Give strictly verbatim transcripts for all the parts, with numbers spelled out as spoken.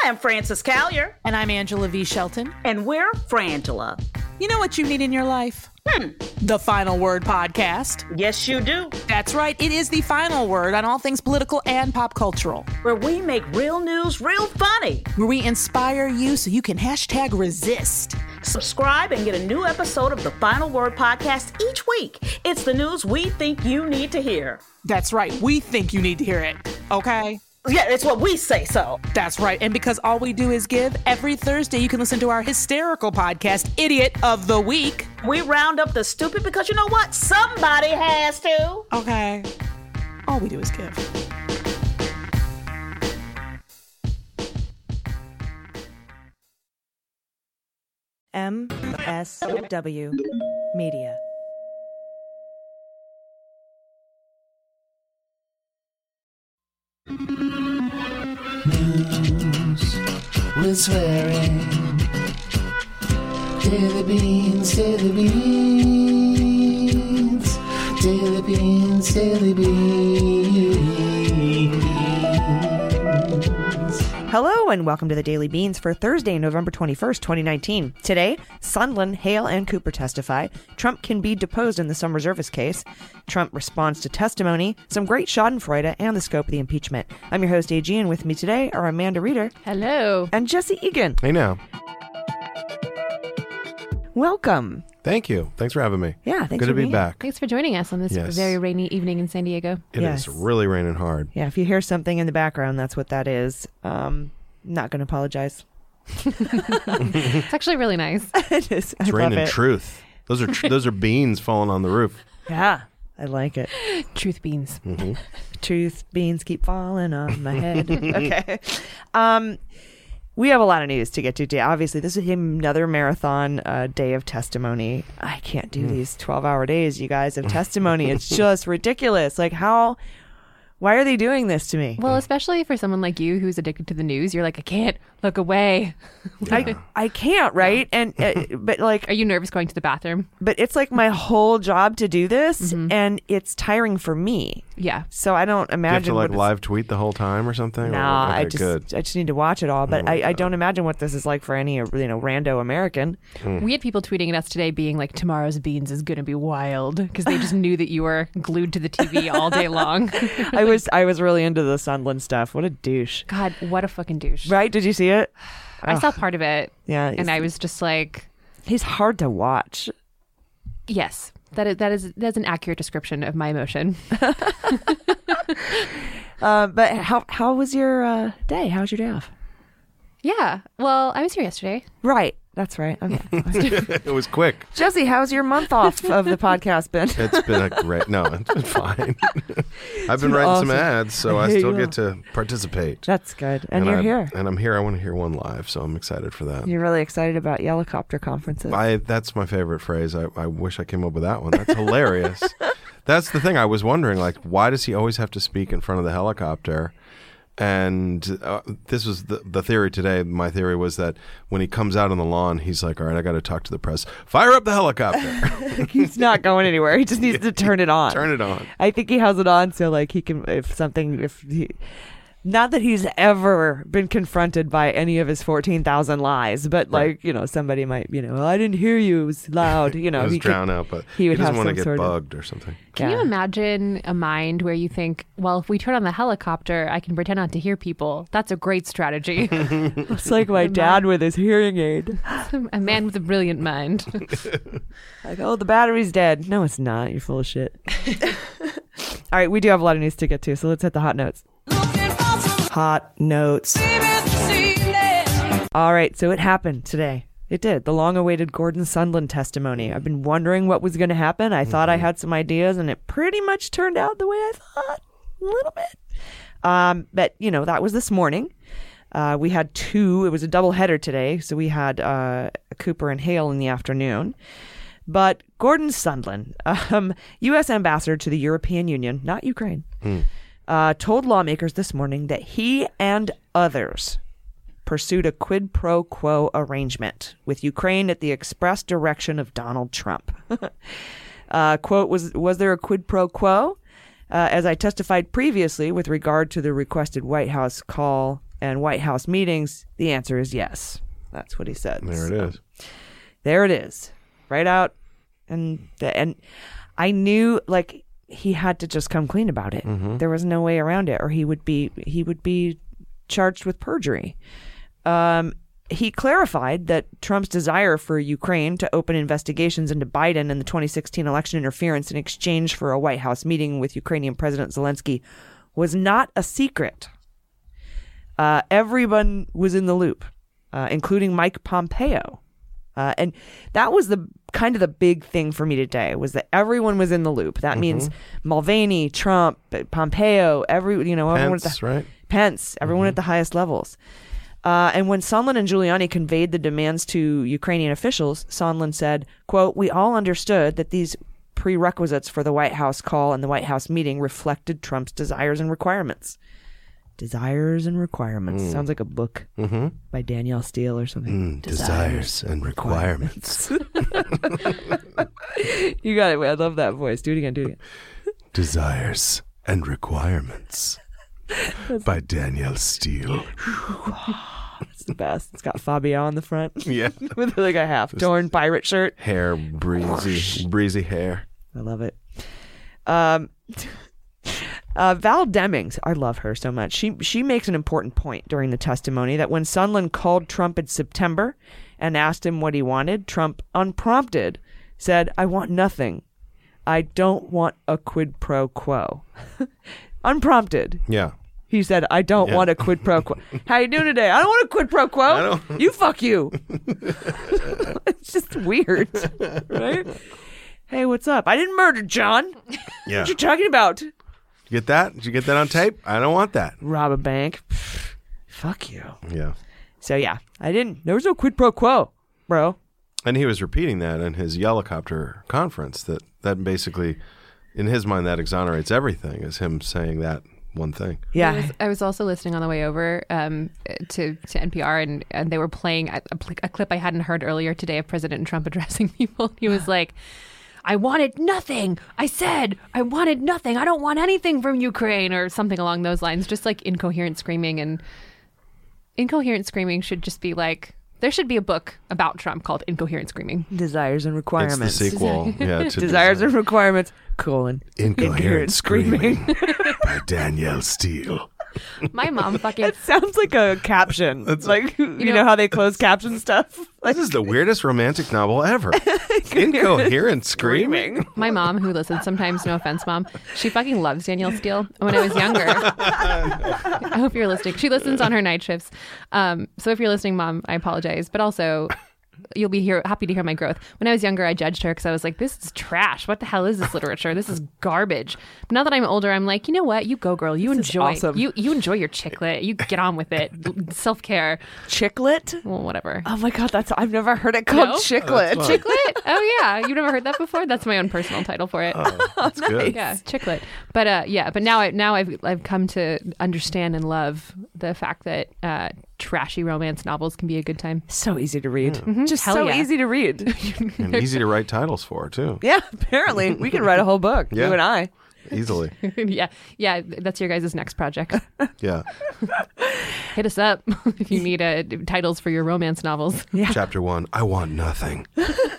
I'm Frances Callier. And I'm Angela V. Shelton. And we're Frangela. You know what you need in your life? Hmm. The Final Word Podcast. Yes, you do. That's right. It is the final word on all things political and pop cultural. Where we make real news real funny. Where we inspire you so you can hashtag resist. Subscribe and get a new episode of the Final Word Podcast each week. It's the news we think you need to hear. That's right. We think you need to hear it. Okay? Yeah, it's what we say so. That's right. And because all we do is give, every Thursday you can listen to our hysterical podcast, Idiot of the Week. We round up the stupid because you know what? Somebody has to. Okay. All we do is give. M S W Media. News with swearing. Daily beans, daily beans. Daily beans, daily beans. Hello and welcome to the Daily Beans for Thursday, November twenty-first, twenty nineteen. Today, Sondland, Hale, and Cooper testify. Trump can be deposed in the Some Reservist case. Trump responds to testimony. Some great schadenfreude and the scope of the impeachment. I'm your host, A G, and with me today are Amanda Reeder. Hello. And Jesse Egan. Hey now. Welcome. Thank you. Thanks for having me. Yeah, thanks Good for to be being back. Thanks for joining us on this Yes. very rainy evening in San Diego. It Yes. is really raining hard. Yeah, if you hear something in the background, that's what that is. Um, not going to apologize. It's actually really nice. It is. It's I love raining it. truth. Those are tr- those are beans falling on the roof. Yeah, I like it. Truth beans. Mm-hmm. Truth beans keep falling on my head. Okay. Um, we have a lot of news to get to today. Obviously, this is another marathon uh, day of testimony. I can't do Mm. these twelve-hour days, you guys, of testimony. It's just ridiculous. Like, how... Why are they doing this to me? Well, especially for someone like you who's addicted to the news, you're like, I can't look away. I I can't, right? And uh, but like, Are you nervous going to the bathroom? but it's like my whole job to do this, Mm-hmm. and it's tiring for me. Yeah. So I don't Do you have imagine to like what it's- live tweet the whole time or something? No, Or- I okay, just good. I just need to watch it all. But Oh, I, I God. don't imagine what this is like for any you know rando American. We had people tweeting at us today being like, tomorrow's beans is going to be wild because they just knew that you were glued to the T V all day long. I was I was really into the Sondland stuff. What a douche! God, what a fucking douche. Right? Did you see it? I saw part of it Yeah, and I was just like, he's hard to watch. yes, that is, that is, that's an accurate description of my emotion. Uh, but how how was your uh, day? How was your day off? Yeah. Well, I was here yesterday. Right. That's right. Okay. It was quick. Jesse, how's your month off of the podcast been? It's been a great. No, it's been fine. I've been been writing awesome. some ads, so I I hear still you. get to participate. That's good. And, you're I, here. And I'm here. I want to hear one live, so I'm excited for that. You're really excited about Yellowcopter conferences. I that's my favorite phrase. I, I wish I came up with that one. That's hilarious. That's the thing. I was wondering, like, why does he always have to speak in front of the helicopter? And uh, this was the, the theory today. My theory was that when he comes out on the lawn, he's like, all right, I got to talk to the press. Fire up the helicopter. He's not going anywhere. He just needs to turn it on. Turn it on. I think he has it on so like he can if something if he not that he's ever been confronted by any of his fourteen thousand lies, but Right. like, you know, somebody might, you know, well, I didn't hear you. It was loud, you know. It was he could- drowned out, but he he, would doesn't have want to some get sort of- bugged or something. Can Yeah. you imagine a mind where you think, well, if we turn on the helicopter, I can pretend not to hear people? That's a great strategy. It's like my dad with his hearing aid. A man with a brilliant mind. Like, oh, the battery's dead. No, it's not. You're full of shit. All right, we do have a lot of news to get to, so let's hit the hot notes. Hot notes. All right, so it happened today. It did. The long-awaited Gordon Sondland testimony. I've been wondering what was going to happen. I thought I had some ideas, and it pretty much turned out the way I thought. A little bit. Um, but, you know, that was this morning. Uh, we had two. It was a double header today, so we had uh, Cooper and Hale in the afternoon. But Gordon Sondland, um, U S ambassador to the European Union, not Ukraine, uh, told lawmakers this morning that he and others pursued a quid pro quo arrangement with Ukraine at the express direction of Donald Trump. uh, quote, was, was there a quid pro quo? Uh, as I testified previously with regard to the requested White House call and White House meetings? The answer is yes. That's what he said. There it So, is. There it is. Right out. And and I knew like he had to just come clean about it. Mm-hmm. There was no way around it, or he would be he would be charged with perjury. Um, he clarified that Trump's desire for Ukraine to open investigations into Biden and the twenty sixteen election interference in exchange for a White House meeting with Ukrainian President Zelensky was not a secret. Uh, everyone was in the loop, uh, including Mike Pompeo. Uh, and that was the kind of the big thing for me today, was that everyone was in the loop. That mm-hmm. means Mulvaney, Trump, Pompeo, every, you know, everyone Pence, at the, right? Pence, everyone Mm-hmm. at the highest levels. Uh, and when Sondland and Giuliani conveyed the demands to Ukrainian officials, Sondland said, quote, "We all understood that these prerequisites for the White House call and the White House meeting reflected Trump's desires and requirements." Desires and Requirements. Mm. Sounds like a book Mm-hmm. by Danielle Steele or something. Mm, desires and requirements. You got it. I love that voice. Do it again. Do it again. Desires and Requirements by Danielle Steele. It's the best. It's got Fabio on the front Yeah. with like a half torn pirate shirt. Hair, breezy, breezy hair. I love it. Um, uh, Val Demings, I love her so much. She she makes an important point during the testimony that when Sondland called Trump in September and asked him what he wanted, Trump, unprompted, said, "I want nothing. I don't want a quid pro quo." Unprompted. Yeah. He said, "I don't Yeah. want a quid pro quo." How you doing today? I don't want a quid pro quo. I don't- You fuck you. It's just weird, right? Hey, what's up? I didn't murder John. Yeah. What you talking about? You get that? Did you get that on tape? I don't want that. Rob a bank. Fuck you. Yeah. So yeah, I didn't. There was no quid pro quo, bro. And he was repeating that in his helicopter conference, that that basically, in his mind, that exonerates everything, is him saying that one thing. Yeah. I was, I was also listening on the way over um, to, to N P R, and, and they were playing a, a clip I hadn't heard earlier today of President Trump addressing people. He was like, "I wanted nothing. I said I wanted nothing. I don't want anything from Ukraine," or something along those lines. Just like incoherent screaming. And incoherent screaming should just be like, there should be a book about Trump called Incoherent Screaming. Desires and It's Requirements. the sequel. Yeah, to Desires and Requirements, colon. Incoherent Screaming by Danielle Steele. My mom fucking It sounds like a caption. like, you, know, know- how they close caption stuff? Like, This is the weirdest romantic novel ever. Incoherent Screaming. My mom, who listens sometimes, no offense, Mom, she fucking loves Danielle Steele. When I was younger, I hope you're listening. She listens on her night shifts. Um, so if you're listening, Mom, I apologize. But also, you'll be here happy to hear my growth. When I was younger, I judged her because I was like, this is trash. What the hell is this literature? This is garbage. But now that I'm older, I'm like, you know what? You go, girl. You This is enjoy. awesome. You you enjoy your chick lit. You get on with it. Self care. Chicklet? Well, whatever. Oh my God, that's I've never heard it called No? chicklet. That's fine. Chicklet? Oh yeah, you've never heard that before? That's my own personal title for it. Oh, that's good. Yeah, chicklet. But uh, yeah, but now I now I've I've come to understand and love the fact that uh, trashy romance novels can be a good time. So easy to read. Just Hell so yeah. easy to read. And easy to write titles for, too. Yeah, apparently we could write a whole book. Yeah. You and I. Easily. yeah, yeah, that's your guys' next project. Yeah. Hit us up if you need uh, titles for your romance novels. Yeah. Chapter one, I want nothing.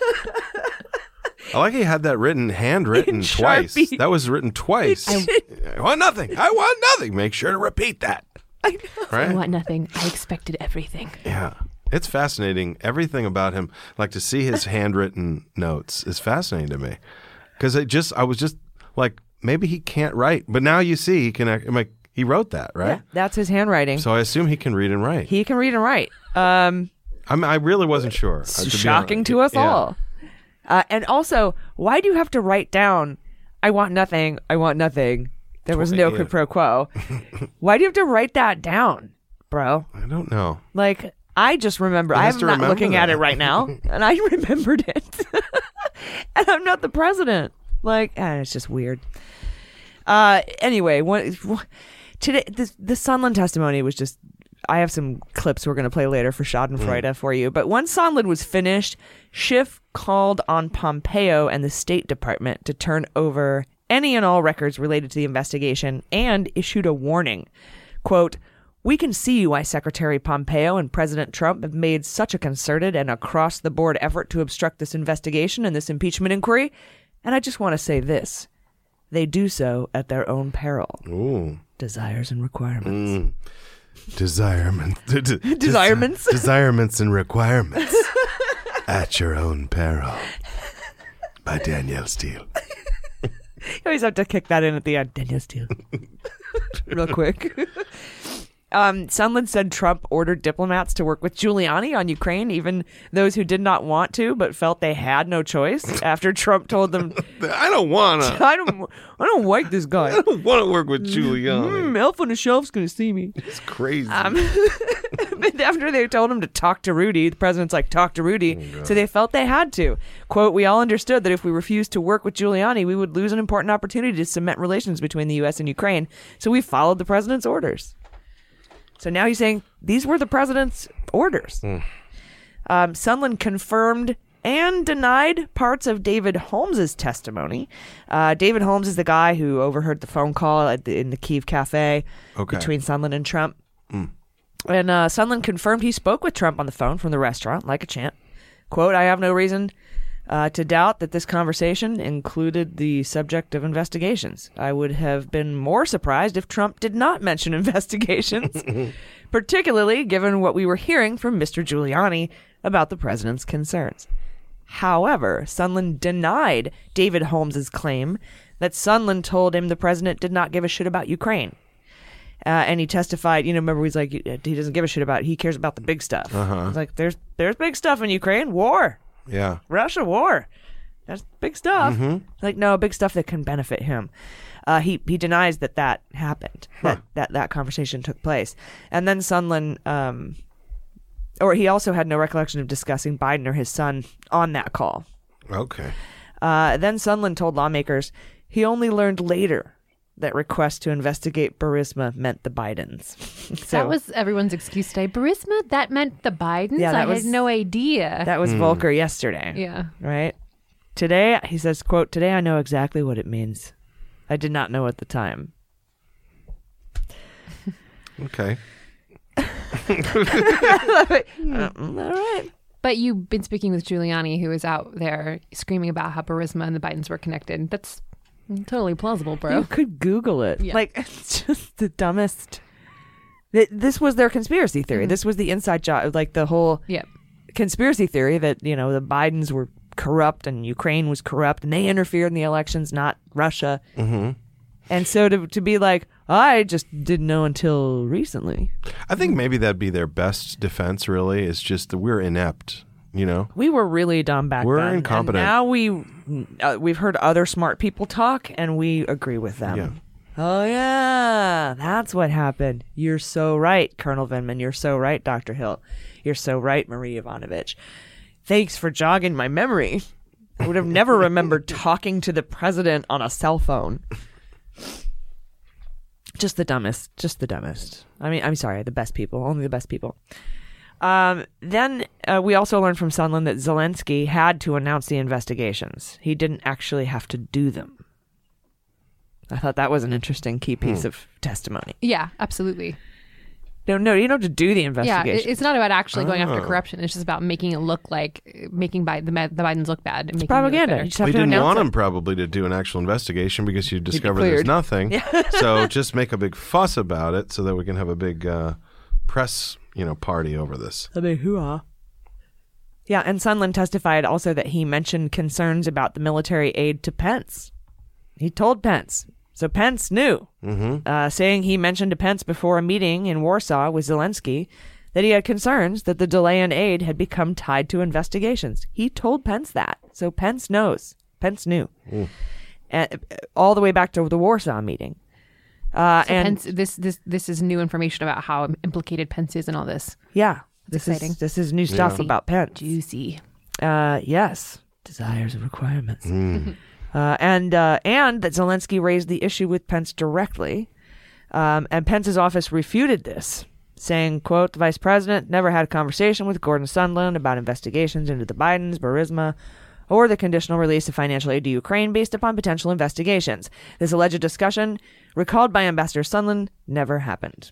I like he had that written, handwritten In twice. Sharpie. That was written twice. I, want nothing. I want nothing. Make sure to repeat that. I Right? want nothing. I expected everything. Yeah. It's fascinating. Everything about him, like to see his handwritten notes is fascinating to me. Because it just, I was just like, maybe he can't write. But now you see he can, act- I'm like, he wrote that, right? Yeah, that's his handwriting. So I assume he can read and write. He can read and write. Um, I'm, I really wasn't sure. uh, It's to be shocking honest. to us Yeah. all. Uh, and also, why do you have to write down, I want nothing, I want nothing. There was no Yeah. quid pro quo. Why do you have to write that down, bro? I don't know. Like, I just remember, He has I'm to not remember looking at that. it right now, and I remembered it. And I'm not the president. Like, eh, it's just weird. Uh, anyway, what, today, this, the Sondland testimony was just, I have some clips we're going to play later for Schadenfreude Mm. for you. But once Sondland was finished, Schiff called on Pompeo and the State Department to turn over any and all records related to the investigation and issued a warning. Quote, We can see why Secretary Pompeo and President Trump have made such a concerted and across-the-board effort to obstruct this investigation and this impeachment inquiry. And I just want to say this. They do so at their own peril. Ooh. Desires and requirements. Mm. Desirement. d- d- Desirements? Des- desirements and requirements. At your own peril. By Danielle Steele. You always have to kick that in at the end. Danielle Steele. Real quick. Um, Sondland said Trump ordered diplomats to work with Giuliani on Ukraine, even those who did not want to but felt they had no choice. After Trump told them, I don't wanna. "I don't, I don't like this guy. I don't want to work with Giuliani. Mm, Elf on the Shelf's gonna see me." It's crazy. Um, but after they told him to talk to Rudy, the president's like, "Talk to Rudy." Oh, so they felt they had to. Quote, "We all understood that if we refused to work with Giuliani, we would lose an important opportunity to cement relations between the U S and Ukraine. So we followed the president's orders." So now he's saying these were the president's orders. Mm. Um, Sondland confirmed and denied parts of David Holmes's testimony. Uh, David Holmes is the guy who overheard the phone call at the, in the Kyiv cafe okay. between Sondland and Trump. Mm. And uh, Sondland confirmed he spoke with Trump on the phone from the restaurant, like a champ. Quote, "I have no reason uh, to doubt that this conversation included the subject of investigations. I would have been more surprised if Trump did not mention investigations, particularly given what we were hearing from Mister Giuliani about the president's concerns." However, Sondland denied David Holmes's claim that Sondland told him the president did not give a shit about Ukraine. Uh, and he testified, you know, remember he's like, he doesn't give a shit about, he cares about the big stuff. Uh-huh. He's like, there's there's big stuff in Ukraine, war. Yeah. Russia, war. That's big stuff. Mm-hmm. Like, no, big stuff that can benefit him. Uh, he he denies that that happened, Huh. that, that that conversation took place. And then Sondland, um, or he also had no recollection of discussing Biden or his son on that call. Okay. Uh, then Sondland told lawmakers he only learned later that request to investigate Burisma meant the Bidens. So That was everyone's excuse today. Burisma? That meant the Bidens? Yeah, that I was- had no idea. that was Volker yesterday. yeah. Right? Today, he says, quote, "Today I know exactly what it means. I did not know at the time." Okay. Uh, all right. But you've been speaking with Giuliani, who is out there screaming about how Burisma and the Bidens were connected. That's totally plausible, You bro. could Google it. Yeah. Like, it's just the dumbest. Th- This was their conspiracy theory. Mm-hmm. This was the inside job, like the whole Yeah. conspiracy theory that, you know, the Bidens were corrupt and Ukraine was corrupt and they interfered in the elections, not Russia. Mm-hmm. And so to to be like, I just didn't know until recently. I think maybe that'd be their best defense, really, is just that we're inept, you know? We were really dumb back We're then. and incompetent. now we uh, we've heard other smart people talk and we agree with them. Yeah. Oh yeah, that's what happened. You're so right, Colonel Vindman. You're so right, Doctor Hill. You're so right, Marie Ivanovich. Thanks for jogging my memory. I would have never remembered talking to the president on a cell phone. Just the dumbest. Just the dumbest. I mean, I'm sorry, the best people. Only the best people. Um, then uh, we also learned from Sondland that Zelensky had to announce the investigations. He didn't actually have to do them. I thought that was an interesting key piece Hmm. of testimony. Yeah, absolutely. No, no, you don't have to do the Yeah, investigation. it- it's not about actually going after Oh. corruption. It's just about making it look like making Bi- the, Ma- the Bidens look bad. And making propaganda. Them You look just better. have We to didn't announce want it. him probably to do an actual investigation because you discover there's cleared. nothing. So just make a big fuss about it so that we can have a big uh, press, you know, party over this. A big hoo-ha. Yeah, and Sondland testified also that he mentioned concerns about the military aid to Pence. He told Pence. So Pence knew, Mm-hmm. uh, saying he mentioned to Pence before a meeting in Warsaw with Zelensky that he had concerns that the delay in aid had become tied to investigations. He told Pence that. So Pence knows. Pence knew. Mm. And, uh, all the way back to the Warsaw meeting. Uh, So and Pence, this this this is new information about how implicated Pence is in all this. yeah, this exciting. is this is new stuff Yeah. about Pence. Juicy. Uh, yes, desires and requirements. Mm. Uh, and uh, and that Zelensky raised the issue with Pence directly, um, and Pence's office refuted this, saying, "quote The vice president never had a conversation with Gordon Sondland about investigations into the Bidens, Burisma, or the conditional release of financial aid to Ukraine based upon potential investigations. This alleged discussion, recalled by Ambassador Sondland, never happened."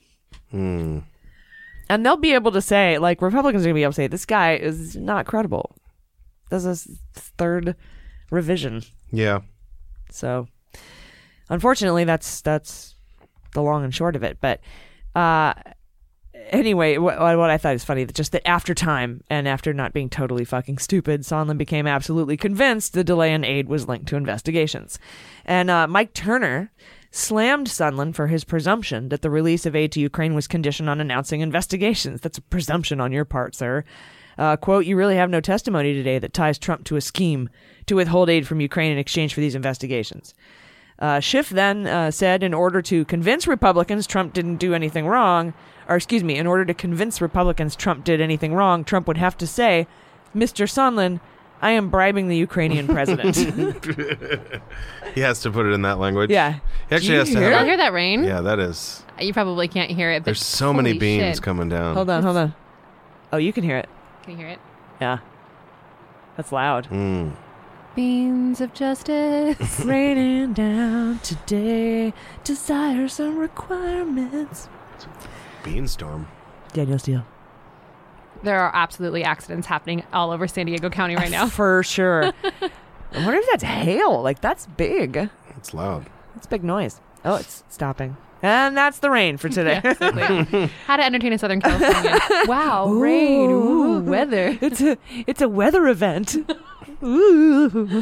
Mm. And they'll be able to say, like, Republicans are going to be able to say, this guy is not credible. This is his third revision. Yeah. So, unfortunately, that's that's the long and short of it. But uh, anyway, what, what I thought is funny, just that after time and after not being totally fucking stupid, Sondland became absolutely convinced the delay in aid was linked to investigations. And uh, Mike Turner slammed Sondland for his presumption that the release of aid to Ukraine was conditioned on announcing investigations. That's a presumption on your part, sir. Uh, quote, you really have no testimony today that ties Trump to a scheme to withhold aid from Ukraine in exchange for these investigations. Uh, Schiff then uh, said in order to convince Republicans Trump didn't do anything wrong, or excuse me, in order to convince Republicans Trump did anything wrong, Trump would have to say, Mister Sondland, I am bribing the Ukrainian president. He has to put it in that language. Yeah. He actually Do has you to hear have Y'all hear that rain? Yeah, that is. You probably can't hear it. But There's so many holy beams shit. coming down. Hold on, hold on. Oh, you can hear it. Can you hear it? Yeah. That's loud. Mm. Beams of justice. Raining down today, desires and requirements. Beanstorm. Daniel Steele. There are absolutely accidents happening all over San Diego County right now. For sure. I wonder if that's hail. Like, that's big. It's loud. That's big noise. Oh, it's stopping. And that's the rain for today. Yeah, exactly. How to entertain a Southern Californian. Wow, rain, ooh, weather. It's a it's a weather event. Ooh.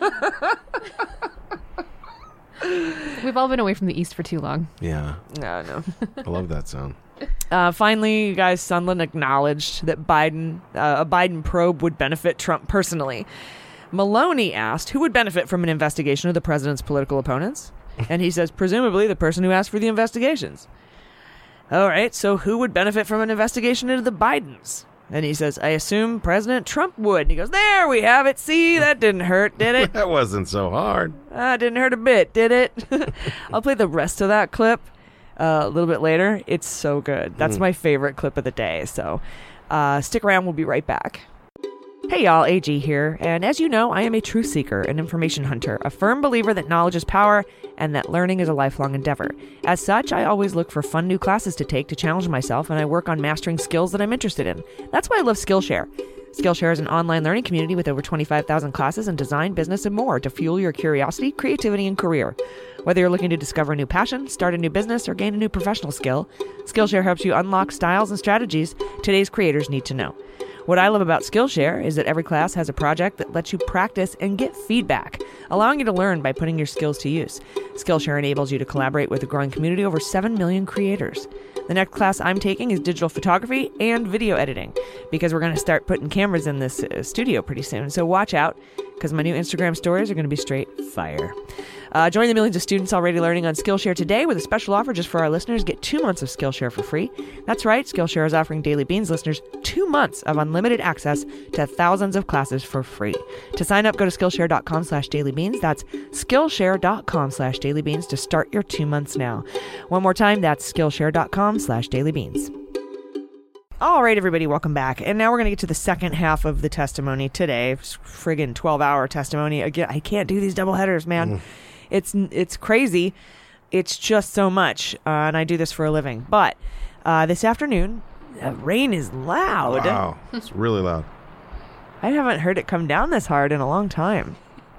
We've all been away from the East for too long. Yeah. No, no. I love that sound. Uh, finally, you guys, Sondland acknowledged that Biden, uh, a Biden probe would benefit Trump personally. Maloney asked who would benefit from an investigation of the president's political opponents. And he says, presumably the person who asked for the investigations. All right, so who would benefit from an investigation into the Bidens? And he says, I assume President Trump would. And he goes, there we have it. See, that didn't hurt, did it? That wasn't so hard. Ah, didn't hurt a bit, did it? I'll play the rest of that clip uh, a little bit later. It's so good. That's Mm. my favorite clip of the day. So uh, stick around. We'll be right back. Hey y'all, A G here, and as you know, I am a truth seeker, an information hunter, a firm believer that knowledge is power and that learning is a lifelong endeavor. As such, I always look for fun new classes to take to challenge myself, and I work on mastering skills that I'm interested in. That's why I love Skillshare. Skillshare is an online learning community with over twenty-five thousand classes in design, business, and more to fuel your curiosity, creativity, and career. Whether you're looking to discover a new passion, start a new business, or gain a new professional skill, Skillshare helps you unlock styles and strategies today's creators need to know. What I love about Skillshare is that every class has a project that lets you practice and get feedback, allowing you to learn by putting your skills to use. Skillshare enables you to collaborate with a growing community of over seven million creators. The next class I'm taking is digital photography and video editing, because we're going to start putting cameras in this uh, studio pretty soon. So watch out, because my new Instagram stories are going to be straight fire. Uh, join the millions of students already learning on Skillshare today with a special offer just for our listeners. Get two months of Skillshare for free. That's right, Skillshare is offering Daily Beans listeners two months of unlimited access to thousands of classes for free. To sign up, go to Skillshare.com slash dailybeans. That's Skillshare.com slash dailybeans to start your two months now. One more time, that's Skillshare.com slash dailybeans. All right, everybody, welcome back. And now we're going to get to the second half of the testimony today. Friggin' twelve-hour testimony. Again, I can't do these double headers, man. Mm. It's it's crazy. It's just so much, uh, and I do this for a living. But uh, this afternoon, the rain is loud. Wow, it's really loud. I haven't heard it come down this hard in a long time.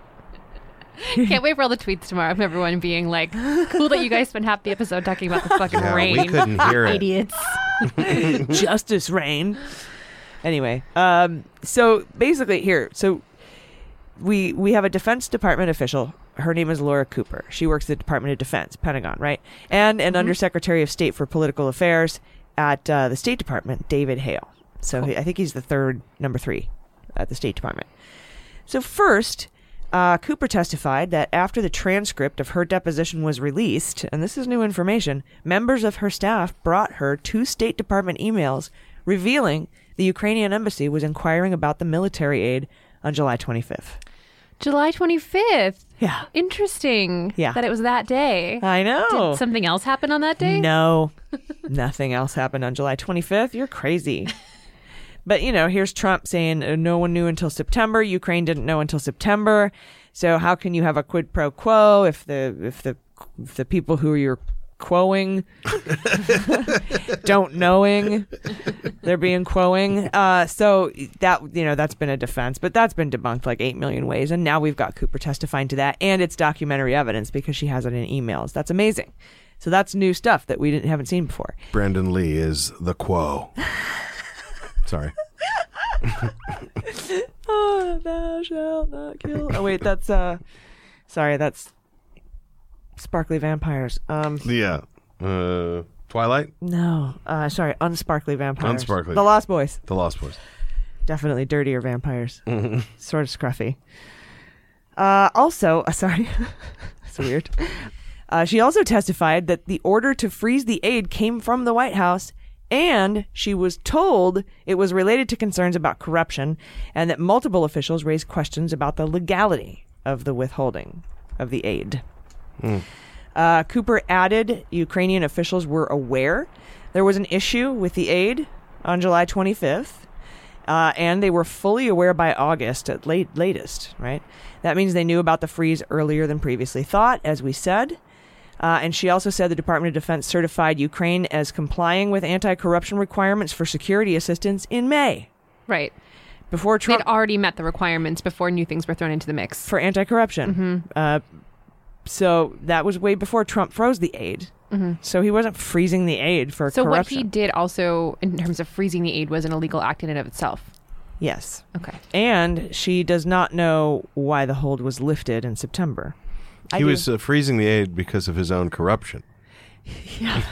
Can't wait for all the tweets tomorrow of everyone being like, cool that you guys spent half the episode talking about the fucking Yeah, rain. we couldn't hear it. Idiots. Justice rain. Anyway, um, so basically here, so we we have a Defense Department official. Her name is Laura Cooper. She works at the Department of Defense, Pentagon, right? And an mm-hmm. Undersecretary of State for Political Affairs at uh, the State Department, David Hale. So cool. he, I think he's the third, number three at the State Department. So first, uh, Cooper testified that after the transcript of her deposition was released, and this is new information, members of her staff brought her two State Department emails revealing the Ukrainian embassy was inquiring about the military aid on July twenty-fifth. July twenty-fifth. Yeah. Interesting. Yeah. That it was that day. I know. Did something else happen on that day? No. Nothing else happened on July twenty-fifth. You're crazy. But, you know, here's Trump saying uh, no one knew until September. Ukraine didn't know until September. So how can you have a quid pro quo if the if the if the people who you're quoing, don't knowing they're being quoing. Uh, so that, you know, that's been a defense, but that's been debunked like eight million ways. And now we've got Cooper testifying to that, and it's documentary evidence because she has it in emails. That's amazing. So that's new stuff that we didn't haven't seen before. Brandon Lee is the quo. Sorry. Oh, thou shalt not kill. Oh wait, that's uh, sorry, that's sparkly vampires. Um, Yeah. Uh, Twilight? no, uh, sorry, unsparkly vampires. Unsparkly. The Lost Boys. The Lost Boys. Definitely dirtier vampires. Sort of scruffy. Uh, also, uh, sorry, that's weird. Uh, she also testified that the order to freeze the aid came from the White House, and she was told it was related to concerns about corruption, and that multiple officials raised questions about the legality of the withholding of the aid. Mm. Uh, Cooper added Ukrainian officials were aware there was an issue with the aid on July twenty-fifth, uh, and they were fully aware by August at late latest, right? That means they knew about the freeze earlier than previously thought, as we said. Uh, and she also said the Department of Defense certified Ukraine as complying with anti-corruption requirements for security assistance in May. Right. Before Trump... They'd already met the requirements before new things were thrown into the mix. For anti-corruption. Mm-hmm. Uh, so that was way before Trump froze the aid. Mm-hmm. So he wasn't freezing the aid for so corruption. what he did also, in terms of freezing the aid, was an illegal act in and of itself. Yes. Okay. And she does not know why the hold was lifted in September. I He do. was uh, freezing the aid because of his own corruption. Yeah.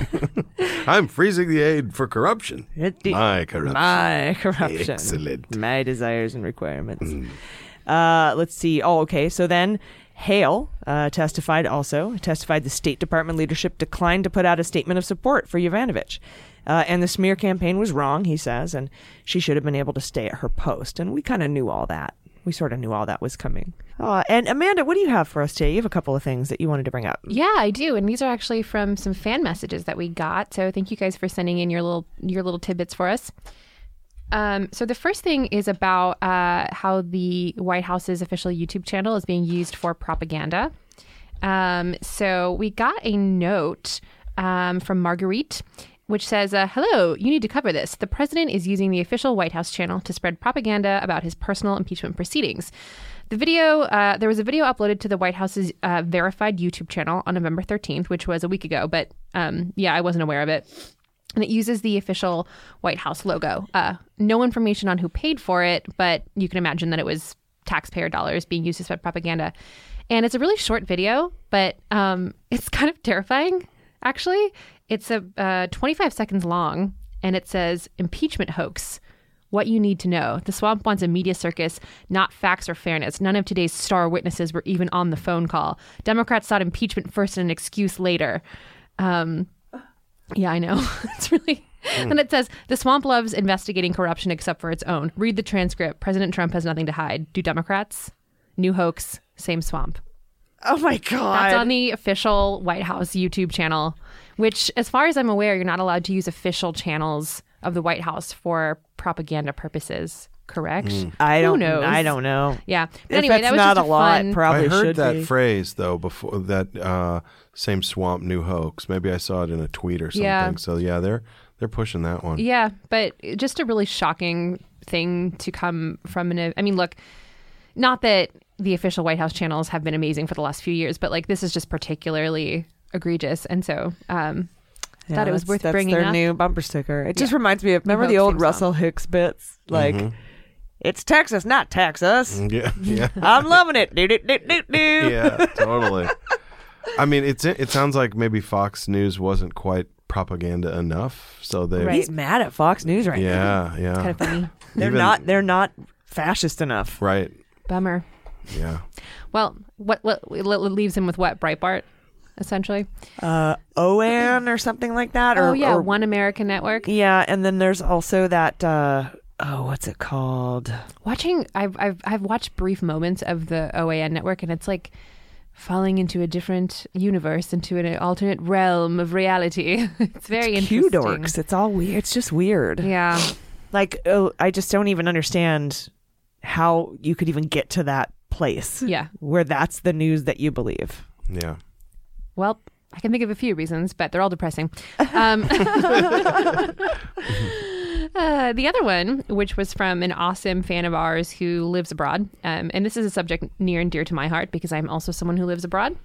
I'm freezing the aid for corruption. It- My corruption. My corruption. Excellent. My desires and requirements. Uh, let's see. Oh, okay. So then Hale uh, testified also, testified the State Department leadership declined to put out a statement of support for Yovanovitch. Uh, and the smear campaign was wrong, he says, and she should have been able to stay at her post. And we kind of knew all that. We sort of knew all that was coming. Uh, and Amanda, what do you have for us today? You have a couple of things that you wanted to bring up. Yeah, I do, and these are actually from some fan messages that we got. So thank you guys for sending in your little your little tidbits for us. Um, so the first thing is about uh, how the White House's official YouTube channel is being used for propaganda. Um, so we got a note um, from Marguerite, which says, uh, hello, you need to cover this. The president is using the official White House channel to spread propaganda about his personal impeachment proceedings. The video, uh, there was a video uploaded to the White House's uh, verified YouTube channel on November thirteenth, which was a week ago. But um, yeah, I wasn't aware of it. And it uses the official White House logo. Uh, no information on who paid for it, but you can imagine that it was taxpayer dollars being used to spread propaganda. And it's a really short video, but um, it's kind of terrifying, actually. It's a uh, twenty-five seconds long, and it says, impeachment hoax. What you need to know. The swamp wants a media circus, not facts or fairness. None of today's star witnesses were even on the phone call. Democrats sought impeachment first and an excuse later. Um, yeah, I know. It's really... Mm. And it says, the swamp loves investigating corruption except for its own. Read the transcript. President Trump has nothing to hide. Do Democrats? New hoax, same swamp. Oh my God. That's on the official White House YouTube channel, which, as far as I'm aware, you're not allowed to use official channels of the White House for propaganda purposes, correct? Mm. I don't Who knows? I don't know. Yeah. But If anyway, that's that was not just a lot, fun... probably I heard should that be. phrase though before that uh, same swamp new hoax. Maybe I saw it in a tweet or something. Yeah. So yeah, they're they're pushing that one. Yeah, but just a really shocking thing to come from an... I mean, look, not that the official White House channels have been amazing for the last few years, but like this is just particularly egregious. And so... Um, Yeah, thought it was that's- worth that's bringing their up. new bumper sticker. It just Yeah. reminds me of, remember New the Hope old theme Russell song. Hicks bits? Like, Mhm. it's Texas, not Texas. Yeah, yeah, I'm loving it. Do, do, do, do, do. yeah, totally. I mean, it's it sounds like maybe Fox News wasn't quite propaganda enough, so they. Right. He's mad at Fox News right now. Yeah, yeah. kind of funny. They're Even- not. They're not fascist enough. Right. Bummer. Yeah. Well, what, what, what leaves him with what? Breitbart, essentially? Uh, O A N or something like that. Or, oh, yeah. or- One American Network. yeah, and then there's also that. Uh, oh, what's it called? Watching, I've, I've, I've watched brief moments of the O A N network, and it's like falling into a different universe, into an alternate realm of reality. It's very Q interesting. dorks. It's all weird. It's just weird. Yeah. Like, oh, I just don't even understand how you could even get to that place. Yeah. Where that's the news that you believe. Yeah. Well, I can think of a few reasons, but they're all depressing. Um, Uh, the other one, which was from an awesome fan of ours who lives abroad. Um, and this is a subject near and dear to my heart because I'm also someone who lives abroad.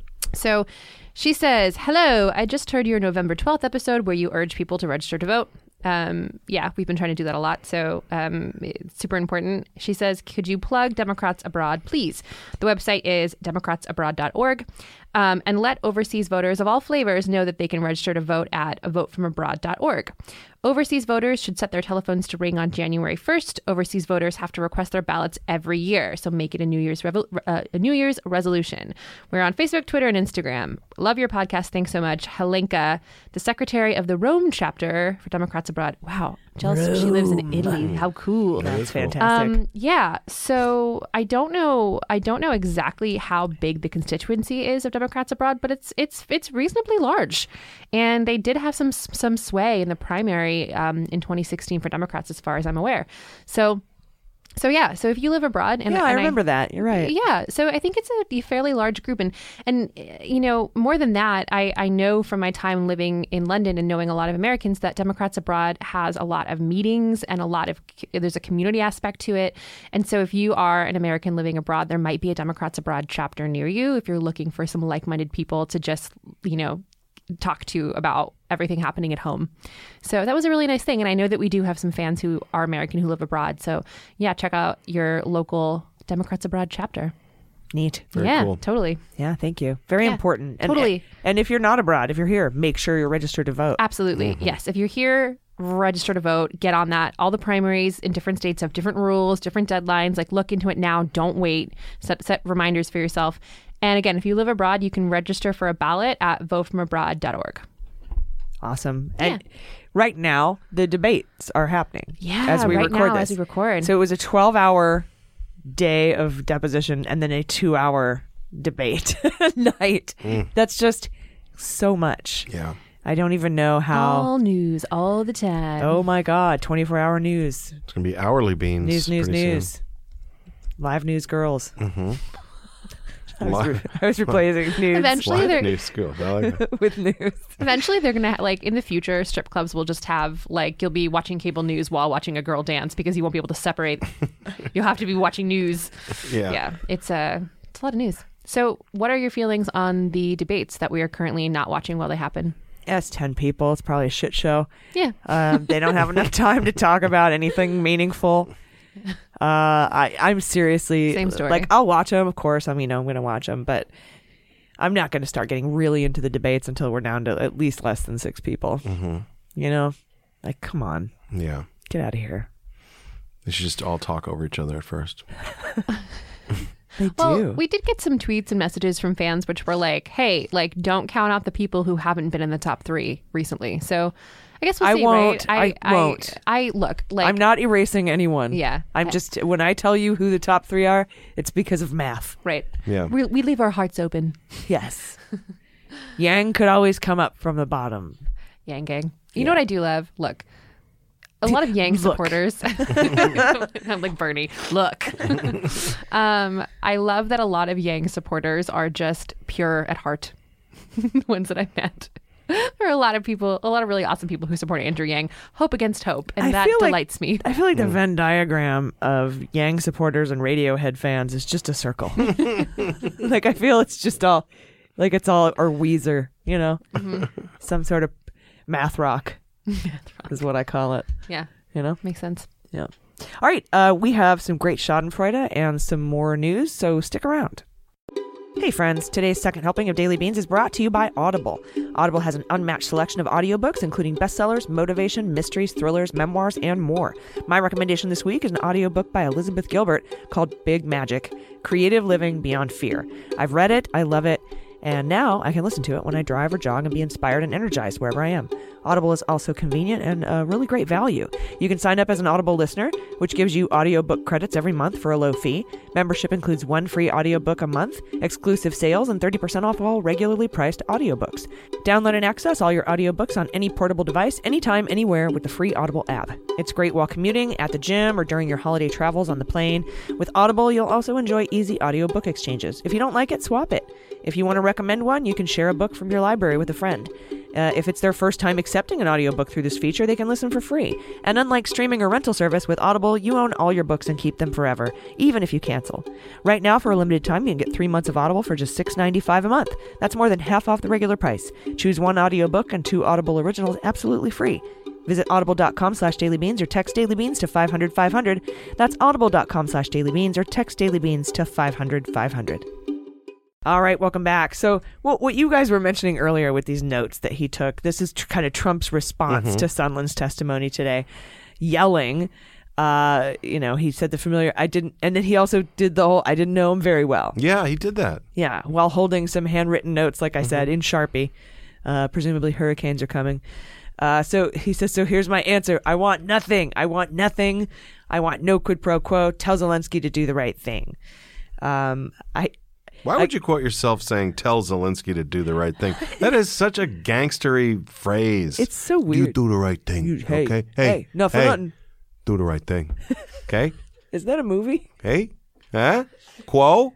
So she says, hello, I just heard your November twelfth episode where you urge people to register to vote. Um, yeah, we've been trying to do that a lot. So um, it's super important. She says, could you plug Democrats Abroad, please? The website is democrats abroad dot org. Um, and let overseas voters of all flavors know that they can register to vote at vote from abroad dot org. Overseas voters should set their telephones to ring on January first. Overseas voters have to request their ballots every year, so make it a New Year's revo- uh, a New Year's resolution. We're on Facebook, Twitter, and Instagram. Love your podcast. Thanks so much. Helenka, the secretary of the Rome chapter for Democrats Abroad. Wow, jealous she lives in Italy. How cool. That's cool. fantastic. Um, yeah. So I don't know. I don't know exactly how big the constituency is of Democrats Abroad, but it's it's it's reasonably large, and they did have some some sway in the primary um, in twenty sixteen for Democrats, as far as I'm aware. So. So yeah, so if you live abroad, and yeah, I and remember that. You're right. Yeah, so I think it's a fairly large group, and and you know, more than that, I I know from my time living in London and knowing a lot of Americans that Democrats Abroad has a lot of meetings and a lot of there's a community aspect to it, and so if you are an American living abroad, there might be a Democrats Abroad chapter near you if you're looking for some like-minded people to just you know talk to about everything happening at home. So that was a really nice thing. And I know that we do have some fans who are American who live abroad. So yeah, check out your local Democrats Abroad chapter. Neat. Very yeah, cool. totally. Yeah, thank you. Very Yeah, important. And, totally. And if you're not abroad, if you're here, make sure you're registered to vote. Absolutely. Yes. If you're here, register to vote, get on that. All the primaries in different states have different rules, different deadlines. Like look into it now. Don't wait. Set, set reminders for yourself. And again, if you live abroad, you can register for a ballot at vote from abroad dot org. Awesome. And right now, the debates are happening. Yeah, as we right record now, this. as we record. So it was a twelve-hour day of deposition and then a two-hour debate night. That's just so much. Yeah. I don't even know how. All news all the time. Oh my God, twenty-four hour news. It's going to be hourly beans. News, news, pretty news. soon. Live news girls. Mm-hmm. I, was re- I was replacing news Eventually, Live they're news school. I like it. with news. eventually they're gonna like in the future. Strip clubs will just have like you'll be watching cable news while watching a girl dance because you won't be able to separate. You'll have to be watching news. Yeah. Yeah, it's a it's a lot of news. So, what are your feelings on the debates that we are currently not watching while they happen? Yeah, it's ten people. It's probably a shit show. Yeah. Um, they don't have enough time to talk about anything meaningful. Uh, I, I'm seriously Same story. like, I'll watch them, of course. I mean, I'm going to watch them, but I'm not going to start getting really into the debates until we're down to at least less than six people. Mm-hmm. You know, like, come on, Yeah. get out of here. They should just all talk over each other at first. They Well, do. we did get some tweets and messages from fans which were like, "Hey, like, don't count out the people who haven't been in the top three recently." So, I guess we'll I see. won't. Right? I won't. I, I look like I'm not erasing anyone. Yeah. I'm just, when I tell you who the top three are, it's because of math. right. Yeah. We we leave our hearts open. Yes. Yang could always come up from the bottom. Yang gang. You know what I do love? Look, a lot of Yang Look. supporters. I'm like Bernie. Look, um, I love that a lot of Yang supporters are just pure at heart. The ones that I met. There are a lot of people, a lot of really awesome people who support Andrew Yang. Hope against hope, and I that feel like- delights me. I feel like the Venn diagram of Yang supporters and Radiohead fans is just a circle. Like, I feel it's just all, like it's all, or Weezer, you know? Some sort of math rock is what I call it, Yeah, you know? makes sense. Yeah. All right. Uh, we have some great Schadenfreude and some more news, so stick around. Hey friends, today's second helping of Daily Beans is brought to you by Audible. Audible has an unmatched selection of audiobooks, including bestsellers, motivation, mysteries, thrillers, memoirs, and more. My recommendation this week is an audiobook by Elizabeth Gilbert called Big Magic: Creative Living Beyond Fear. I've read it, I love it, and now I can listen to it when I drive or jog and be inspired and energized wherever I am. Audible is also convenient and a really great value. You can sign up as an Audible listener, which gives you audiobook credits every month for a low fee. Membership includes one free audiobook a month, exclusive sales, and thirty percent off all regularly priced audiobooks. Download and access all your audiobooks on any portable device, anytime, anywhere with the free Audible app. It's great while commuting, at the gym, or during your holiday travels on the plane. With Audible, you'll also enjoy easy audiobook exchanges. If you don't like it, swap it. If you want to recommend one, you can share a book from your library with a friend. Uh, if it's their first time accepting an audiobook through this feature, they can listen for free. And unlike streaming or rental service, with Audible, you own all your books and keep them forever, even if you cancel. Right now, for a limited time, you can get three months of Audible for just six dollars and ninety-five cents a month. That's more than half off the regular price. Choose one audiobook and two Audible originals absolutely free. Visit audible.com slash dailybeans or text dailybeans to five hundred five hundred. That's audible.com slash dailybeans or text dailybeans to five hundred five hundred. All right, welcome back. So what what you guys were mentioning earlier with these notes that he took, this is tr- kind of Trump's response mm-hmm. to Sondland's testimony today, yelling, uh, you know, he said the familiar, I didn't, and then he also did the whole, I didn't know him very well. Yeah, he did that. Yeah, while holding some handwritten notes, like I mm-hmm. said, in Sharpie. Uh, presumably hurricanes are coming. Uh, so he says, so here's my answer. I want nothing. I want nothing. I want no quid pro quo. Tell Zelensky to do the right thing. Um, I... Why would I, you quote yourself saying, tell Zelensky to do the right thing? That is such a gangstery phrase. It's so weird. You do the right thing, you, hey, okay? Hey, hey, no, for hey, nothing. Do the right thing, okay? Is that a movie? Hey, huh? Quo?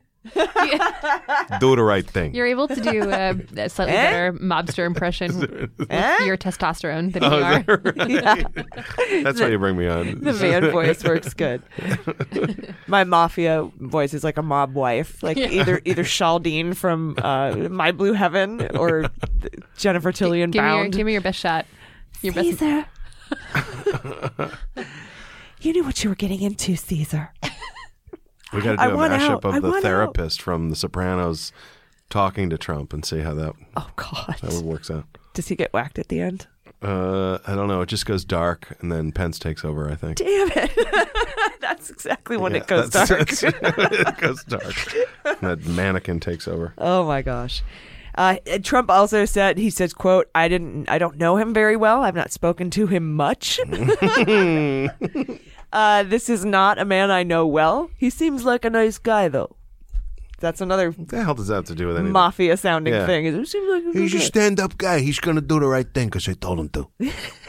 Do the right thing. You're able to do a, a slightly eh? better mobster impression with eh? your testosterone than oh, we are. That right? Yeah. That's why you bring me on. The man voice works good. My mafia voice is like a mob wife, like yeah. either either Shaldine from uh, My Blue Heaven or Jennifer Tilly in give Bound. Me your, give me your best shot. Your Caesar. Best... You knew what you were getting into, Caesar. We got to do I a mashup out. of I the therapist out. From The Sopranos talking to Trump and see how that oh god that works out. Does he get whacked at the end? Uh, I don't know. It just goes dark, and then Pence takes over, I think. Damn it! That's exactly when yeah, it goes that's, dark. That's, it goes dark. That mannequin takes over. Oh my gosh. Uh, Trump also said, he says, quote, I didn't, I don't know him very well. I've not spoken to him much. uh, this is not a man I know well. He seems like a nice guy, though. That's another what the hell does that have to do with anything? Mafia sounding yeah. thing. It seems like a He's guy. a stand-up guy. He's going to do the right thing because I told him to.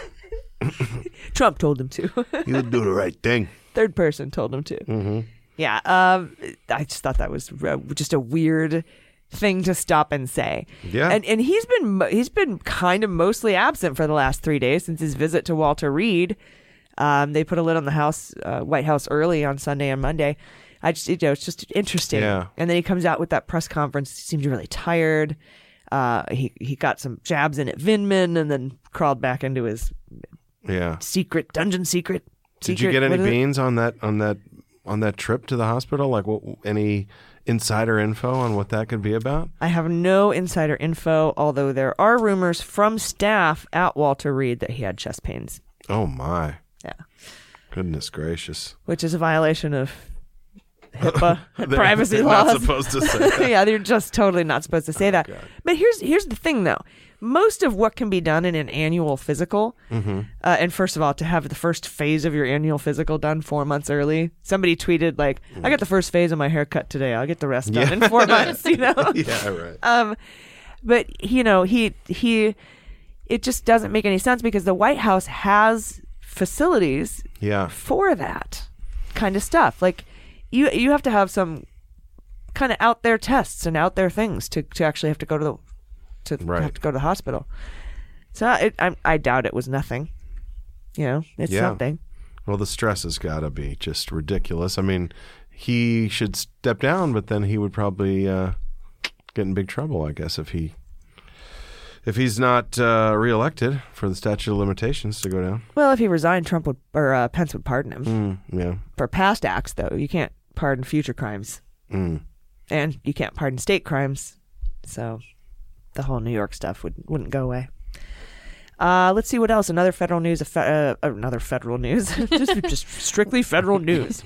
Trump told him to. He'll do the right thing. Third person told him to. Mm-hmm. Yeah. Um, I just thought that was uh, just a weird thing to stop and say. Yeah. And and he's been he's been kind of mostly absent for the last three days since his visit to Walter Reed. Um, they put a lid on the house, uh, White House early on Sunday and Monday. I just, you know, it's just interesting. Yeah. And then he comes out with that press conference. He seemed really tired. Uh, he he got some jabs in at Vindman and then crawled back into his yeah secret dungeon secret. Did secret, you get any what is it? beans on that on that on that trip to the hospital? Like, what any insider info on what that could be about? I have no insider info, although there are rumors from staff at Walter Reed that he had chest pains. Oh my! Yeah. Goodness gracious! Which is a violation of HIPAA and privacy they're laws. Not supposed to say that. Yeah, they're just totally not supposed to say oh, that. God. But here's here's the thing, though. Most of what can be done in an annual physical, mm-hmm. uh, and first of all, to have the first phase of your annual physical done four months early. Somebody tweeted like, "I got the first phase of my haircut today. I'll get the rest done yeah. in four months." You know? Yeah, right. Um, but you know, he he, it just doesn't make any sense because the White House has facilities yeah. for that kind of stuff. Like, you you have to have some kind of out there tests and out there things to, to actually have to go to the to right. have to go to the hospital. So it, I I doubt it was nothing. You know, it's yeah. something. Well, the stress has got to be just ridiculous. I mean, he should step down, but then he would probably uh, get in big trouble, I guess, if he if he's not uh, reelected for the statute of limitations to go down. Well, if he resigned, Trump would or uh, Pence would pardon him. Mm, yeah. For past acts, though, you can't pardon future crimes, mm. and you can't pardon state crimes. So the whole New York stuff would wouldn't go away. Uh, let's see what else. Another federal news. A fe- uh, another federal news. just, just strictly federal news.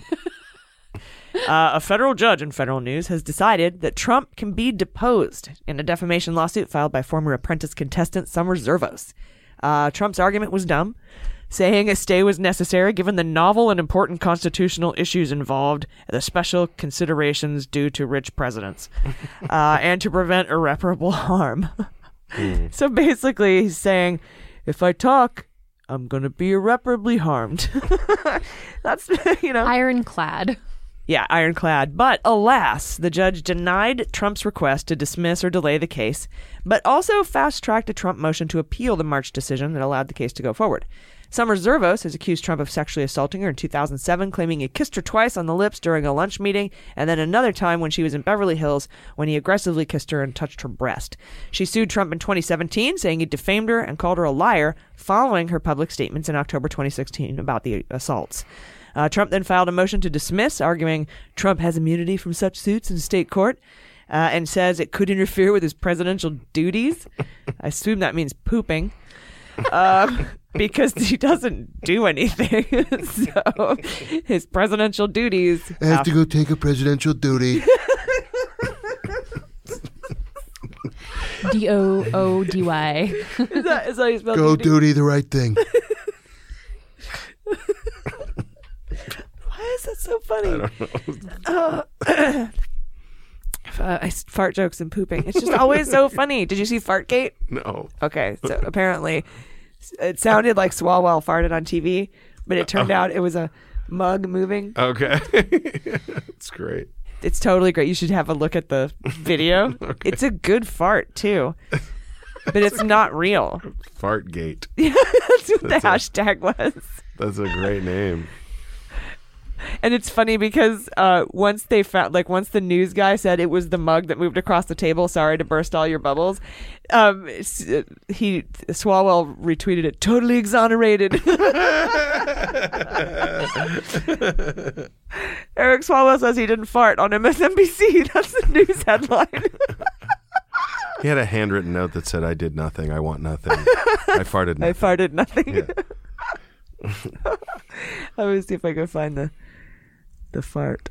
Uh, a federal judge in federal news has decided that Trump can be deposed in a defamation lawsuit filed by former Apprentice contestant Summer Zervos. Uh, Trump's argument was dumb, saying a stay was necessary given the novel and important constitutional issues involved and the special considerations due to rich presidents, uh, and to prevent irreparable harm. Mm. So basically, he's saying, if I talk, I'm going to be irreparably harmed. That's, you know. Ironclad. Yeah, ironclad. But alas, the judge denied Trump's request to dismiss or delay the case, but also fast-tracked a Trump motion to appeal the March decision that allowed the case to go forward. Summer Zervos has accused Trump of sexually assaulting her in two thousand seven, claiming he kissed her twice on the lips during a lunch meeting, and then another time when she was in Beverly Hills when he aggressively kissed her and touched her breast. She sued Trump in twenty seventeen, saying he defamed her and called her a liar following her public statements in October twenty sixteen about the assaults. Uh, Trump then filed a motion to dismiss, arguing Trump has immunity from such suits in state court, uh, and says it could interfere with his presidential duties. I assume that means pooping. Um, because he doesn't do anything. So his presidential duties. I have to go take a presidential duty. D O O D Y. Is that, is that how you spell Go duty? duty the right thing. Why is that so funny? I don't know. Uh, uh, I, fart jokes and pooping. It's just always so funny. Did you see Fartgate? No. Okay, so apparently it sounded like Swalwell farted on T V, but it turned out it was a mug moving. Okay. It's great. It's totally great. You should have a look at the video. Okay. It's a good fart, too. But it's not real. Fartgate. That's what That's the a- hashtag was. That's a great name. And it's funny because uh, once they found, like, once the news guy said it was the mug that moved across the table, sorry to burst all your bubbles, um, s- he, Swalwell retweeted it, totally exonerated. Eric Swalwell says he didn't fart on M S N B C. That's the news headline. He had a handwritten note that said, I did nothing. I want nothing. I farted nothing. I farted nothing. Yeah. Let me see if I can find the the fart.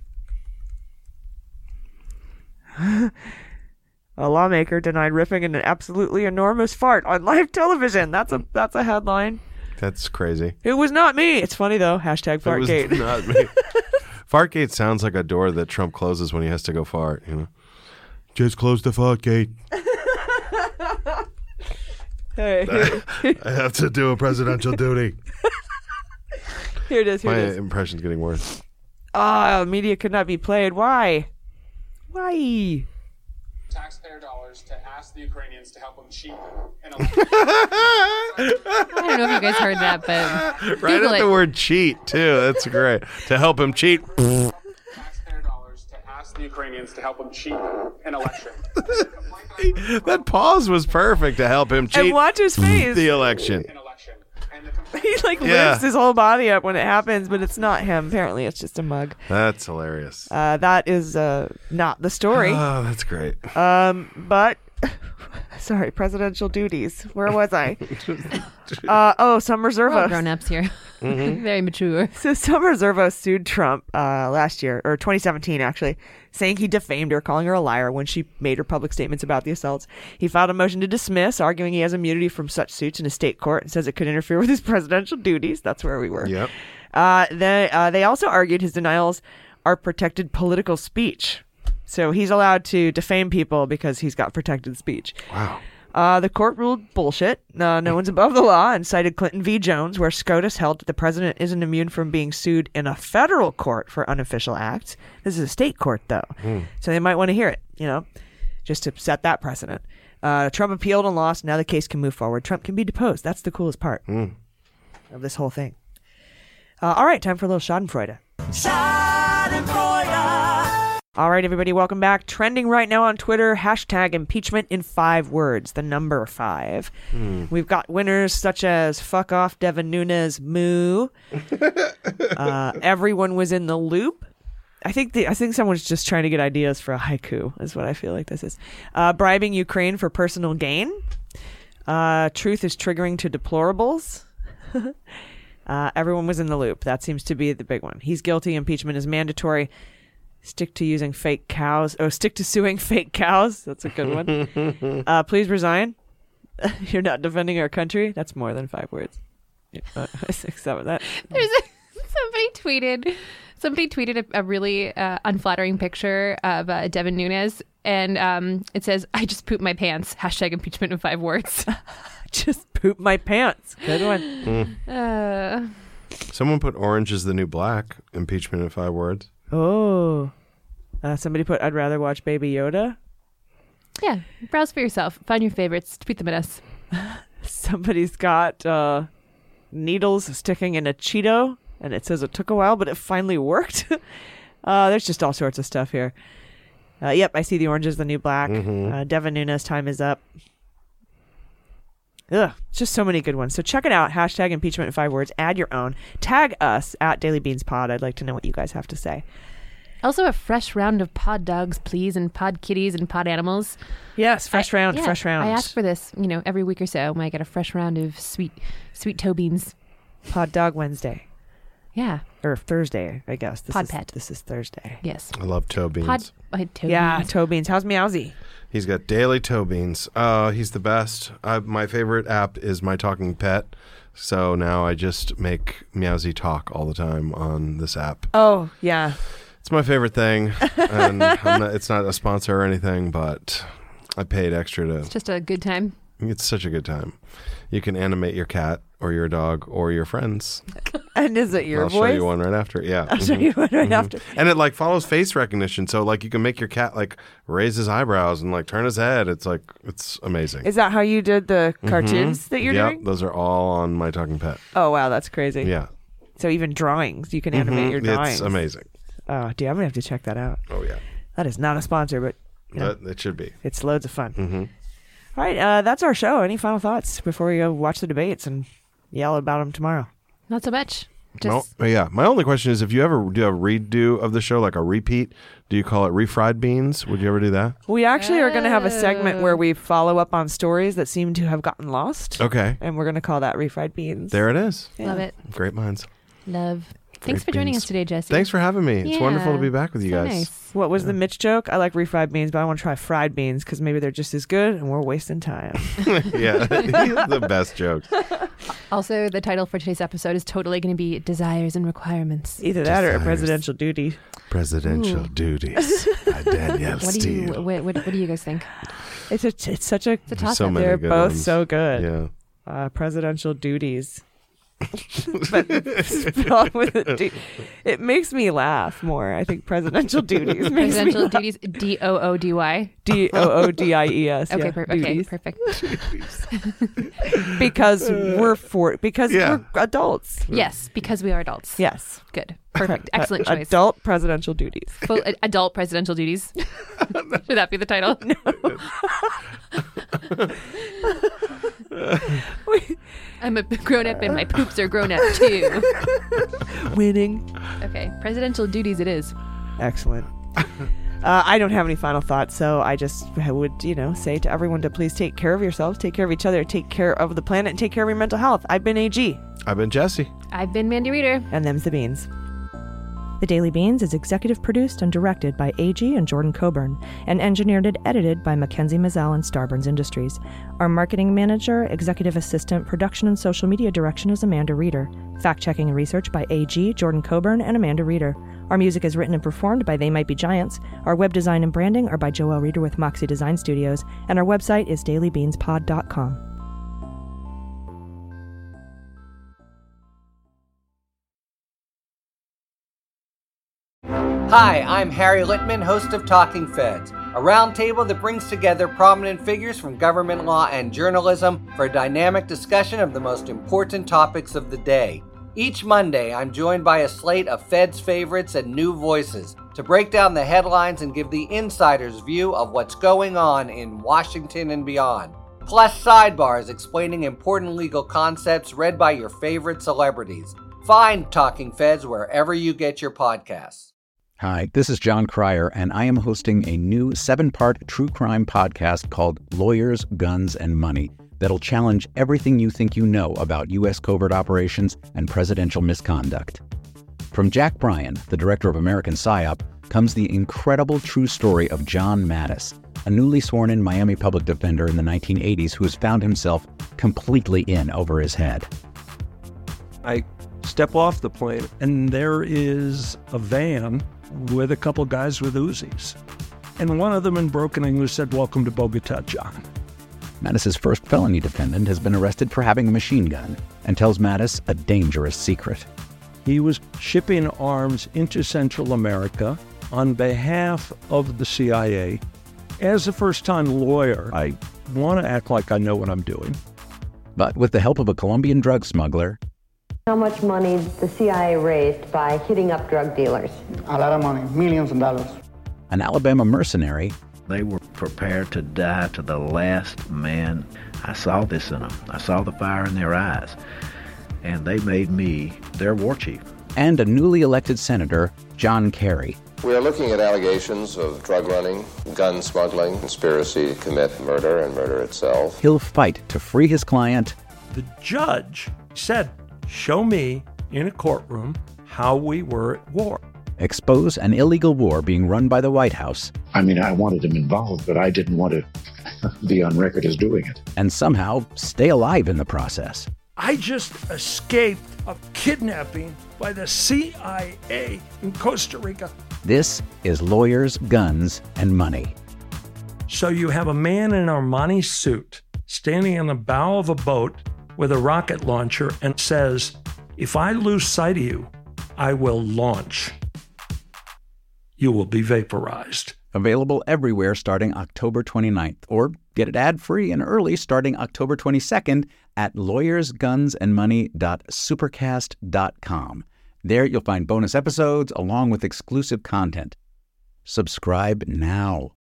A lawmaker denied ripping an absolutely enormous fart on live television. That's a that's a headline. That's crazy. It was not me. It's funny though. Hashtag It was Fartgate. not me. Fartgate sounds like a door that Trump closes when he has to go fart, you know? Just close the Fartgate. Hey, here, I have to do a presidential duty. here it is. Here My it is. impression's getting worse. Ah, media could not be played. Why? Why? Taxpayer dollars to ask the Ukrainians to help them cheat an election. I don't know if you guys heard that, but Right Google at it. the word cheat, too. That's great. To help him cheat. Taxpayer dollars to ask the Ukrainians to help them cheat an election. That pause was perfect to help him cheat And watch his face. the election. An election. And the complaint He like Yeah. lifts his whole body up when it happens, but it's not him. Apparently, it's just a mug. That's hilarious. Uh, that is uh, not the story. Oh, that's great. Um, but sorry, presidential duties. Where was I? uh, oh, Summer We're all Zervos. grown ups here. Mm-hmm. Very mature. So Summer Zervos sued Trump uh, last year, or twenty seventeen actually, saying he defamed her, calling her a liar when she made her public statements about the assaults. He filed a motion to dismiss, arguing he has immunity from such suits in a state court and says it could interfere with his presidential duties. That's where we were. Yep. Uh, they, uh, they also argued his denials are protected political speech. So he's allowed to defame people because he's got protected speech. Wow. Uh, the court ruled bullshit. Uh, no one's above the law, and cited Clinton v. Jones, where SCOTUS held that the president isn't immune from being sued in a federal court for unofficial acts. This is a state court, though. So they might want to hear it, you know, just to set that precedent. Uh, Trump appealed and lost. Now the case can move forward. Trump can be deposed. That's the coolest part of this whole thing. Uh, all right, time for a little Schadenfreude. All right, everybody, welcome back. Trending right now on Twitter, hashtag impeachment in five words, the number five. We've got winners such as fuck off Devin Nunes, moo. uh, everyone was in the loop. I think the, I think someone's just trying to get ideas for a haiku, is what I feel like this is. Uh, bribing Ukraine for personal gain. Uh, truth is triggering to deplorables. uh, everyone was in the loop. That seems to be the big one. He's guilty. Impeachment is mandatory. Stick to using fake cows. Oh, stick to suing fake cows. That's a good one. uh, please resign. You're not defending our country. That's more than five words. Yeah, uh, six, seven, that. There's a, somebody tweeted somebody tweeted a, a really uh, unflattering picture of uh, Devin Nunes, and um, it says, "I just pooped my pants." Hashtag impeachment in five words. Just poop my pants. Good one. Uh, Someone put orange is the new black. Impeachment in five words. Oh. Uh, somebody put, I'd rather watch Baby Yoda. Yeah, browse for yourself. Find your favorites. Tweet them at us. Somebody's got uh, needles sticking in a Cheeto, and it says it took a while, but it finally worked. uh, there's just all sorts of stuff here. Uh, yep, I see the orange is the new black. Mm-hmm. Uh, Devin Nunes, time is up. Ugh, just so many good ones. So check it out. Hashtag impeachment in five words. Add your own. Tag us at Daily Beans Pod. I'd like to know what you guys have to say. Also, a fresh round of pod dogs, please, and pod kitties and pod animals. Yes, fresh I- round, yeah, fresh round. I ask for this, you know, every week or so. I get a fresh round of sweet, sweet toe beans. Pod Dog Wednesday. Yeah. Or Thursday, I guess. This Pod is, pet. This is Thursday. Yes. I love toe beans. Pod. I had toe Yeah, beans. toe beans. How's Meowsy? He's got daily toe beans. Uh, he's the best. Uh, my favorite app is My Talking Pet. So now I just make Meowsy talk all the time on this app. Oh, yeah. It's my favorite thing. And I'm not, it's not a sponsor or anything, but I paid extra to. It's just a good time. It's such a good time. You can animate your cat or your dog or your friends. And is it your I'll voice? show you one right after. Yeah. I'll show you one right after. And it like follows face recognition. So like you can make your cat like raise his eyebrows and like turn his head. It's like, it's amazing. Is that how you did the cartoons that you're Yep, doing? those are all on My Talking Pet. Oh, wow. That's crazy. Yeah. So even drawings, you can animate Mhm. your drawings. It's amazing. Oh, dude, I'm going to have to check that out. Oh, yeah. That is not a sponsor, but you know, But it should be. it's loads of fun. Mm-hmm. All right, uh, that's our show. Any final thoughts before we go watch the debates and yell about them tomorrow? Not so much. No, Just yeah. My only question is if you ever do a redo of the show, like a repeat, do you call it refried beans? Would you ever do that? We actually are going to have a segment Oh. where we follow up on stories that seem to have gotten lost. Okay. And we're going to call that refried beans. There it is. love it. Great minds. Love. Thanks Great for joining beans. us today, Jesse. Thanks for having me. It's wonderful to Yeah, be back with you so guys. nice. What was the Mitch joke? I like refried beans, but I want to try fried beans because maybe they're just as good and we're wasting time. Yeah. The best jokes. Also, the title for today's episode is totally going to be Desires and Requirements. Either that or a Desires. presidential duty. Presidential Ooh. Duties by Danielle What do you Steele. what, what, what do you guys think? It's a, it's such a. It's a toss so up. many They're good both ones. so good. Yeah. Uh, presidential duties. But spelled with a D. It makes me laugh more. I think presidential duties makes me Presidential laugh. duties, D O O D Y. D O O D I E S. Okay, yeah, per- okay, duties. perfect. Because we're for because Yeah. we're adults. Yes, because we are adults. Yes. Good. Perfect. Excellent A- choice. Adult presidential duties. Full, uh, adult presidential duties. Should that be the title? I'm a grown up and my poops are grown up too. Winning. Okay, presidential duties it is. Excellent. Uh, I don't have any final thoughts, so I just would, you know, say to everyone to please take care of yourselves, take care of each other, take care of the planet, and take care of your mental health. I've been A G. I've been Jesse. I've been Mandy Reader. And them's the beans. The Daily Beans is executive produced and directed by A G and Jordan Coburn, and engineered and edited by Mackenzie Mazzell and Starburns Industries. Our marketing manager, executive assistant, production and social media direction is Amanda Reeder. Fact-checking and research by A G, Jordan Coburn, and Amanda Reeder. Our music is written and performed by They Might Be Giants. Our web design and branding are by Joelle Reeder with Moxie Design Studios, and our website is daily beans pod dot com. Hi, I'm Harry Littman, host of Talking Feds, a roundtable that brings together prominent figures from government law and journalism for a dynamic discussion of the most important topics of the day. Each Monday, I'm joined by a slate of Feds favorites and new voices to break down the headlines and give the insider's view of what's going on in Washington and beyond. Plus sidebars explaining important legal concepts read by your favorite celebrities. Find Talking Feds wherever you get your podcasts. Hi, this is John Cryer, and I am hosting a new seven-part true crime podcast called Lawyers, Guns, and Money that'll challenge everything you think you know about U S covert operations and presidential misconduct. From Jack Bryan, the director of American PSYOP, comes the incredible true story of John Mattis, a newly sworn-in Miami public defender in the nineteen eighties who has found himself completely in over his head. I step off the plane, and there is a van with a couple guys with Uzis. And one of them in broken English said, "Welcome to Bogota, John." Mattis's first felony defendant has been arrested for having a machine gun and tells Mattis a dangerous secret. He was shipping arms into Central America on behalf of the C I A. As a first-time lawyer, I want to act like I know what I'm doing. But with the help of a Colombian drug smuggler, how much money the C I A raised by hitting up drug dealers? A lot of money, millions of dollars. An Alabama mercenary, they were prepared to die to the last man. I saw this in them. I saw the fire in their eyes. And they made me their war chief. And a newly elected senator, John Kerry. We are looking at allegations of drug running, gun smuggling, conspiracy to commit murder and murder itself. He'll fight to free his client. The judge said, show me in a courtroom how we were at war. Expose an illegal war being run by the White House. I mean, I wanted him involved, but I didn't want to be on record as doing it. And somehow stay alive in the process. I just escaped a kidnapping by the C I A in Costa Rica. This is Lawyers, Guns, and Money. So you have a man in an Armani suit standing on the bow of a boat with a rocket launcher and says, if I lose sight of you, I will launch. You will be vaporized. Available everywhere starting October twenty-ninth, or get it ad-free and early starting October twenty-second at lawyers guns and money dot supercast dot com. There you'll find bonus episodes along with exclusive content. Subscribe now.